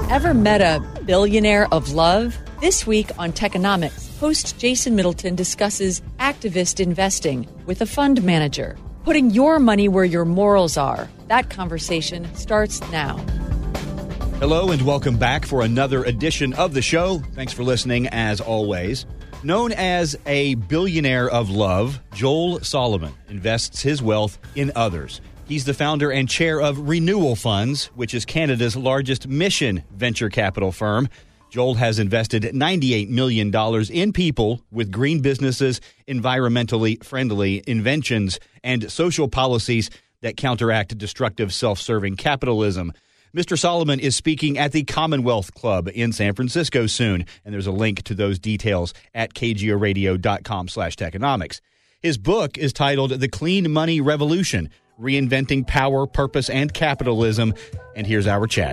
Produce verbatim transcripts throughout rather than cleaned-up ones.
Ever met a billionaire of love? This week on Techonomics, host Jason Middleton discusses activist investing with a fund manager. Putting your money where your morals are. That conversation starts now. Hello and welcome back for another edition of the show. Thanks for listening as always. Known as a billionaire of love, Joel Solomon invests his wealth in others. He's the founder and chair of Renewal Funds, which is Canada's largest mission venture capital firm. Joel has invested ninety-eight million dollars in people with green businesses, environmentally friendly inventions, and social policies that counteract destructive self-serving capitalism. Mister Solomon is speaking at the Commonwealth Club in San Francisco soon, and there's a link to those details at kgoradio.com slash techonomics. His book is titled The Clean Money Revolution, Reinventing Power, Purpose, and Capitalism. And here's our chat.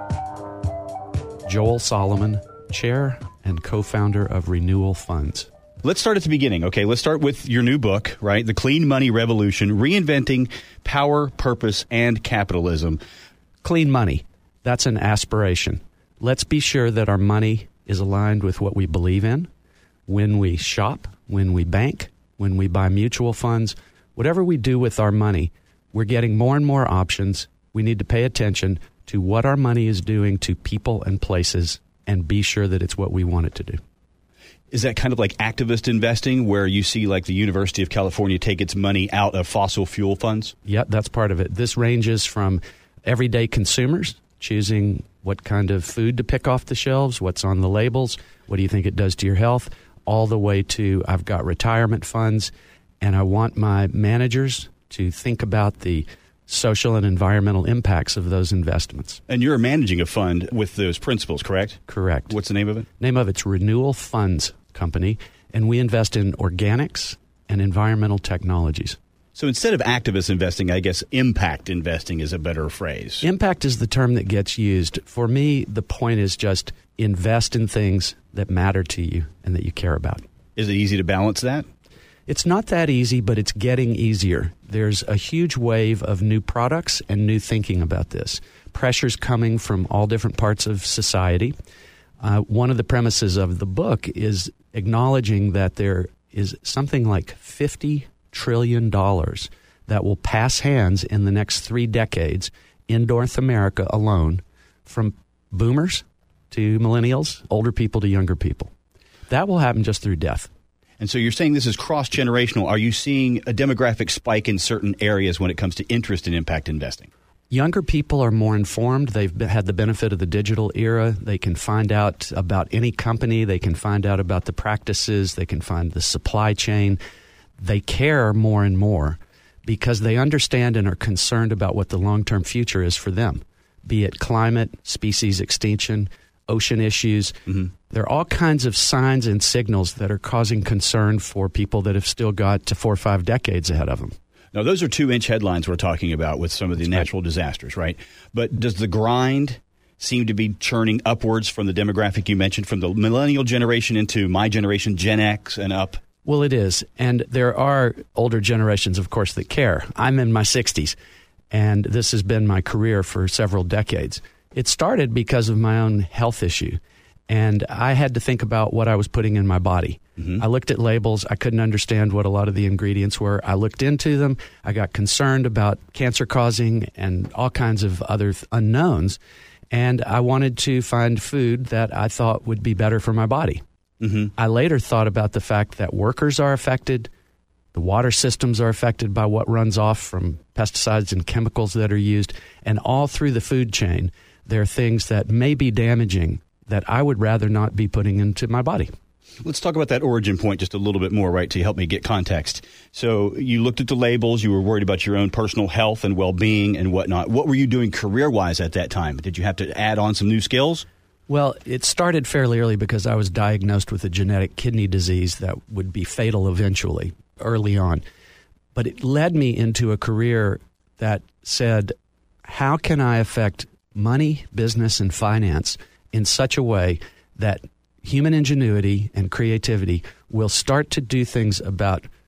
Joel Solomon, chair and co-founder of Renewal Funds. Let's start at the beginning. Okay, let's start with your new book, right? The Clean Money Revolution, Reinventing Power, Purpose, and Capitalism. Clean money, that's an aspiration. Let's be sure that our money is aligned with what we believe in. When we shop, when we bank, when we buy mutual funds, whatever we do with our money, we're getting more and more options. We need to pay attention to what our money is doing to people and places and be sure that it's what we want it to do. Is that kind of like activist investing where you see like the University of California take its money out of fossil fuel funds? Yeah, that's part of it. This ranges from everyday consumers choosing what kind of food to pick off the shelves, what's on the labels, what do you think it does to your health, all the way to I've got retirement funds, and I want my managers to think about the social and environmental impacts of those investments. And you're managing a fund with those principles, correct? Correct. What's the name of it? Name of it's Renewal Funds Company, and we invest in organics and environmental technologies. So instead of activist investing, I guess impact investing is a better phrase. Impact is the term that gets used. For me, the point is just invest in things that matter to you and that you care about. Is it easy to balance that? It's not that easy, but it's getting easier. There's a huge wave of new products and new thinking about this. Pressure's coming from all different parts of society. Uh, one of the premises of the book is acknowledging that there is something like fifty trillion dollars that will pass hands in the next three decades in North America alone, from boomers to millennials, older people to younger people. That will happen just through death. And so you're saying this is cross-generational. Are you seeing a demographic spike in certain areas when it comes to interest in impact investing? Younger people are more informed. They've had the benefit of the digital era. They can find out about any company. They can find out about the practices. They can find the supply chain. They care more and more because they understand and are concerned about what the long-term future is for them, be it climate, species extinction, ocean issues. Mm-hmm. There are all kinds of signs and signals that are causing concern for people that have still got to four or five decades ahead of them. Now, those are two-inch headlines we're talking about with some of the That's natural right. disasters, right? But does the grind seem to be churning upwards from the demographic you mentioned, from the millennial generation into my generation, Gen X and up? Well, it is. And there are older generations, of course, that care. I'm in my sixties, and this has been my career for several decades. It started because of my own health issue, and I had to think about what I was putting in my body. Mm-hmm. I looked at labels. I couldn't understand what a lot of the ingredients were. I looked into them. I got concerned about cancer causing and all kinds of other th- unknowns, and I wanted to find food that I thought would be better for my body. Mm-hmm. I later thought about the fact that workers are affected, the water systems are affected by what runs off from pesticides and chemicals that are used, and all through the food chain, there are things that may be damaging that I would rather not be putting into my body. Let's talk about that origin point just a little bit more, right, to help me get context. So you looked at the labels. You were worried about your own personal health and well-being and whatnot. What were you doing career-wise at that time? Did you have to add on some new skills? Well, it started fairly early because I was diagnosed with a genetic kidney disease that would be fatal eventually, early on. But it led me into a career that said, how can I affect money, business, and finance in such a way that human ingenuity and creativity will start to do things about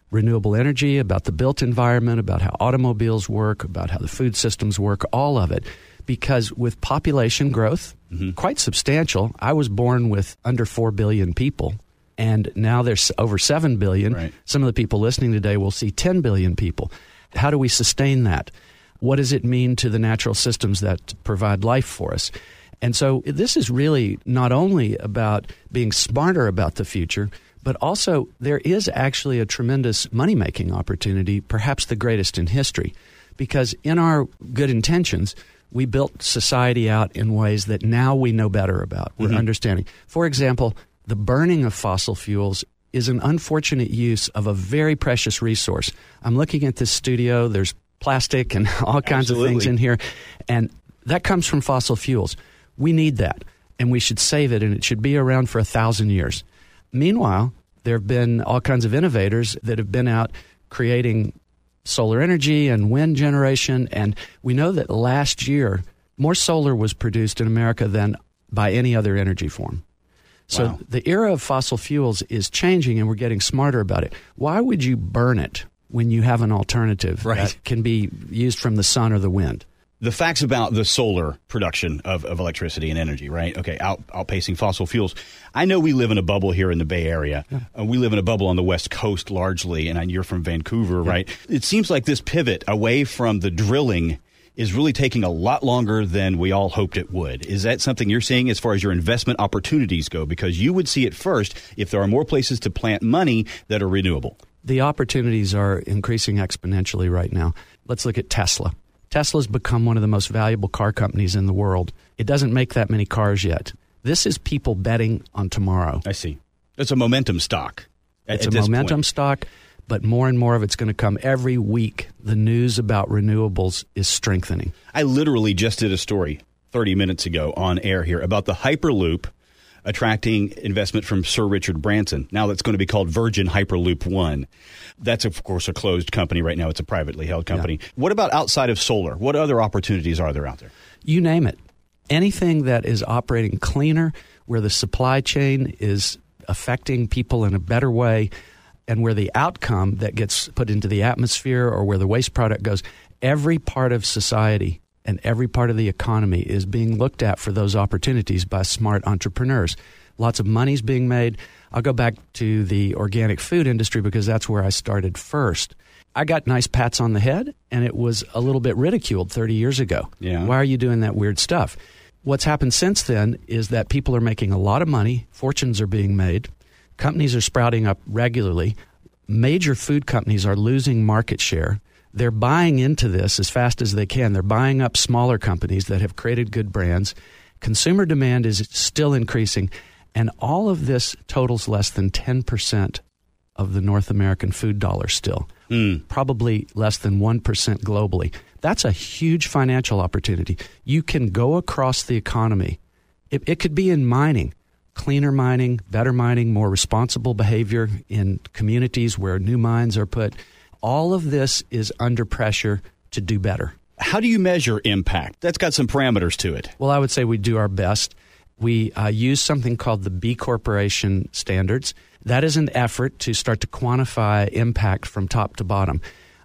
renewable energy, about the built environment, about how automobiles work, about how the food systems work, all of it. Because with population growth, mm-hmm. quite substantial, I was born with under four billion people, and now there's over seven billion. Right. Some of the people listening today will see ten billion people. How do we sustain that? What does it mean to the natural systems that provide life for us? And so this is really not only about being smarter about the future, but also there is actually a tremendous money-making opportunity, perhaps the greatest in history. Because in our good intentions, we built society out in ways that now we know better about. We're mm-hmm. understanding. For example, the burning of fossil fuels is an unfortunate use of a very precious resource. I'm looking at this studio. There's plastic and all kinds Absolutely. of things in here. And that comes from fossil fuels. We need that, and we should save it, and it should be around for a thousand years. Meanwhile, there have been all kinds of innovators that have been out creating solar energy and wind generation, and we know that last year more solar was produced in America than by any other energy form. So wow. the era of fossil fuels is changing, and we're getting smarter about it. Why would you burn it when you have an alternative right. that can be used from the sun or the wind? The facts about the solar production of, of electricity and energy, right? Okay, out, outpacing fossil fuels. I know we live in a bubble here in the Bay Area. Yeah. Uh, we live in a bubble on the West Coast largely, and you're from Vancouver, yeah. right? It seems like this pivot away from the drilling is really taking a lot longer than we all hoped it would. Is that something you're seeing as far as your investment opportunities go? Because you would see it first if there are more places to plant money that are renewable. The opportunities are increasing exponentially right now. Let's look at Tesla. Tesla's become one of the most valuable car companies in the world. It doesn't make that many cars yet. This is people betting on tomorrow. I see. It's a momentum stock. At, it's at a this momentum point. stock, but more and more of it's going to come every week. The news about renewables is strengthening. I literally just did a story thirty minutes ago on air here about the Hyperloop attracting investment from Sir Richard Branson. Now that's going to be called Virgin Hyperloop One. That's, of course, a closed company right now. It's a privately held company. Yeah. What about outside of solar? What other opportunities are there out there? You name it. Anything that is operating cleaner, where the supply chain is affecting people in a better way, and where the outcome that gets put into the atmosphere or where the waste product goes, every part of society and every part of the economy is being looked at for those opportunities by smart entrepreneurs. Lots of money's being made. I'll go back to the organic food industry because that's where I started first. I got nice pats on the head, and it was a little bit ridiculed thirty years ago. Yeah. Why are you doing that weird stuff? What's happened since then is that people are making a lot of money. Fortunes are being made. Companies are sprouting up regularly. Major food companies are losing market share. They're buying into this as fast as they can. They're buying up smaller companies that have created good brands. Consumer demand is still increasing. And all of this totals less than ten percent of the North American food dollar still. Mm. Probably less than one percent globally. That's a huge financial opportunity. You can go across the economy. It, it could be in mining. Cleaner mining, better mining, more responsible behavior in communities where new mines are put. All of this is under pressure to do better. How do you measure impact? That's got some parameters to it. Well, I would say we do our best. We uh, use something called the B Corporation standards. That is an effort to start to quantify impact from top to bottom.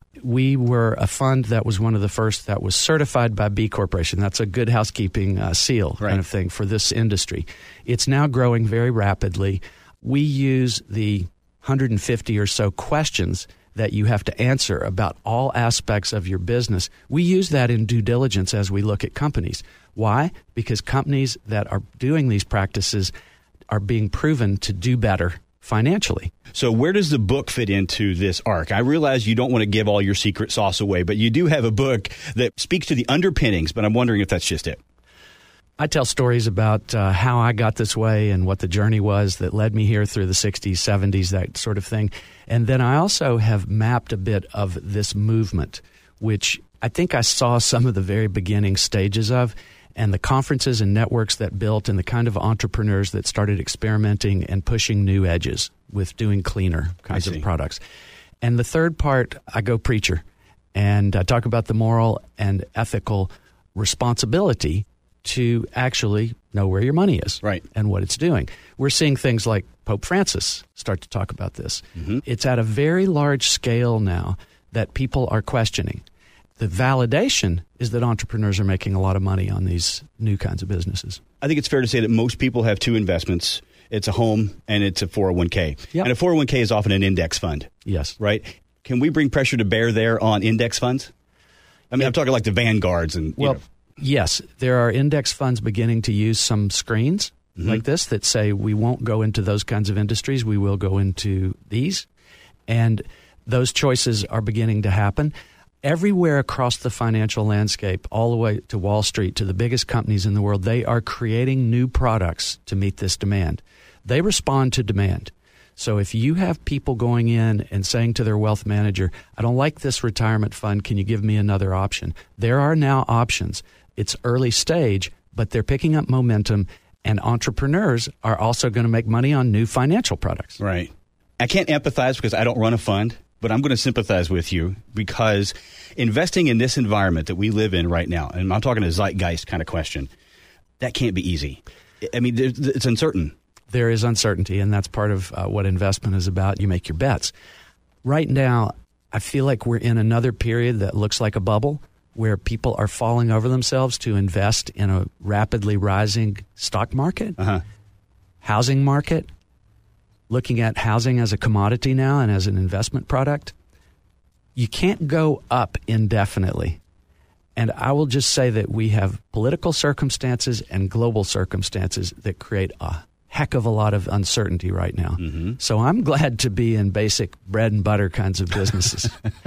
We were a fund that was one of the first that was certified by B Corporation. That's a good housekeeping uh, seal right. kind of thing for this industry. It's now growing very rapidly. We use the one hundred fifty or so questions that you have to answer about all aspects of your business. We use that in due diligence as we look at companies. Why? Because companies that are doing these practices are being proven to do better financially. So where does the book fit into this arc? I realize you don't want to give all your secret sauce away, but you do have a book that speaks to the underpinnings, but I'm wondering if that's just it. I tell stories about uh, how I got this way and what the journey was that led me here through the sixties, seventies, that sort of thing. And then I also have mapped a bit of this movement, which I think I saw some of the very beginning stages of, and the conferences and networks that built and the kind of entrepreneurs that started experimenting and pushing new edges with doing cleaner kinds of products. And the third part, I go preacher, and I talk about the moral and ethical responsibility to actually know where your money is right. and what it's doing. We're seeing things like Pope Francis start to talk about this. Mm-hmm. It's at a very large scale now that people are questioning. The validation is that entrepreneurs are making a lot of money on these new kinds of businesses. I think it's fair to say that most people have two investments. It's a home and it's a four oh one k. Yep. And a four oh one k is often an index fund. Yes. Right? Can we bring pressure to bear there on index funds? I mean, I'm talking like the Vanguards and, you well, know. Yes, there are index funds beginning to use some screens mm-hmm. like this that say we won't go into those kinds of industries. We will go into these. And those choices are beginning to happen. Everywhere across the financial landscape, all the way to Wall Street, to the biggest companies in the world, they are creating new products to meet this demand. They respond to demand. So if you have people going in and saying to their wealth manager, I don't like this retirement fund, can you give me another option? There are now options. It's early stage, but they're picking up momentum, and entrepreneurs are also going to make money on new financial products. Right. I can't empathize because I don't run a fund, but I'm going to sympathize with you because investing in this environment that we live in right now, and I'm talking a zeitgeist kind of question, that can't be easy. I mean, it's uncertain. There is uncertainty, and that's part of uh, what investment is about. You make your bets. Right now, I feel like we're in another period that looks like a bubble where people are falling over themselves to invest in a rapidly rising stock market, uh-huh. housing market, looking at housing as a commodity now and as an investment product. You can't go up indefinitely. And I will just say that we have political circumstances and global circumstances that create a heck of a lot of uncertainty right now. Mm-hmm. So I'm glad to be in basic bread and butter kinds of businesses.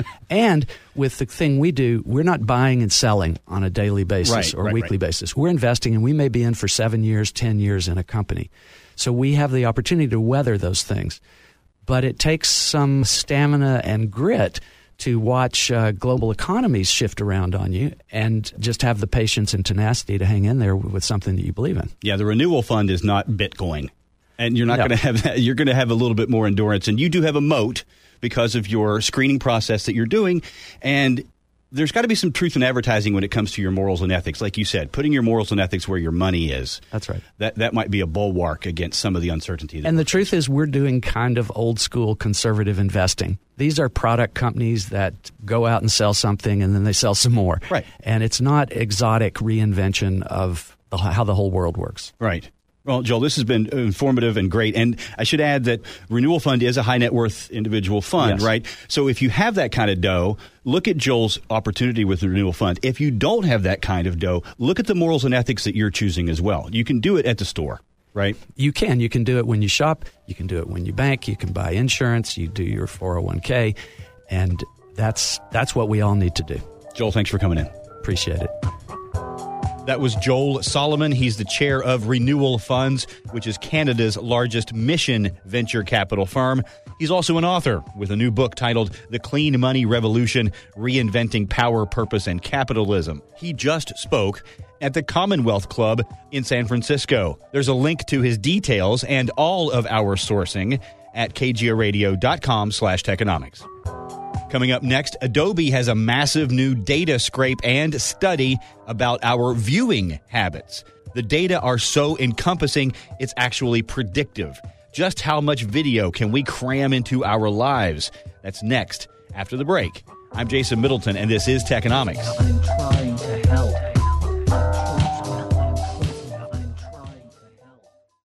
And with the thing we do, we're not buying and selling on a daily basis right, or right, weekly right. basis. We're investing, and we may be in for seven years, ten years in a company. So we have the opportunity to weather those things. But it takes some stamina and grit to watch uh, global economies shift around on you and just have the patience and tenacity to hang in there with something that you believe in. Yeah, the renewal fund is not Bitcoin. And you're not no. going to have that. You're going to have a little bit more endurance. And you do have a moat because of your screening process that you're doing. And there's got to be some truth in advertising when it comes to your morals and ethics. Like you said, putting your morals and ethics where your money is. That's right. That that might be a bulwark against some of the uncertainty. And the truth is we're doing kind of old school conservative investing. These are product companies that go out and sell something and then they sell some more. Right. And it's not exotic reinvention of the, how the whole world works. Right. Well, Joel, this has been informative and great. And I should add that Renewal Fund is a high net worth individual fund, yes. right? So if you have that kind of dough, look at Joel's opportunity with the Renewal Fund. If you don't have that kind of dough, look at the morals and ethics that you're choosing as well. You can do it at the store, right? You can. You can do it when you shop. You can do it when you bank. You can buy insurance. You do your four oh one k. And that's that's what we all need to do. Joel, thanks for coming in. Appreciate it. That was Joel Solomon. He's the chair of Renewal Funds, which is Canada's largest mission venture capital firm. He's also an author with a new book titled The Clean Money Revolution, Reinventing Power, Purpose, and Capitalism. He just spoke at the Commonwealth Club in San Francisco. There's a link to his details and all of our sourcing at kgoradio.com slash techonomics. Coming up next, Adobe has a massive new data scrape and study about our viewing habits. The data are so encompassing, it's actually predictive. Just how much video can we cram into our lives? That's next, after the break. I'm Jason Middleton, and this is Techonomics.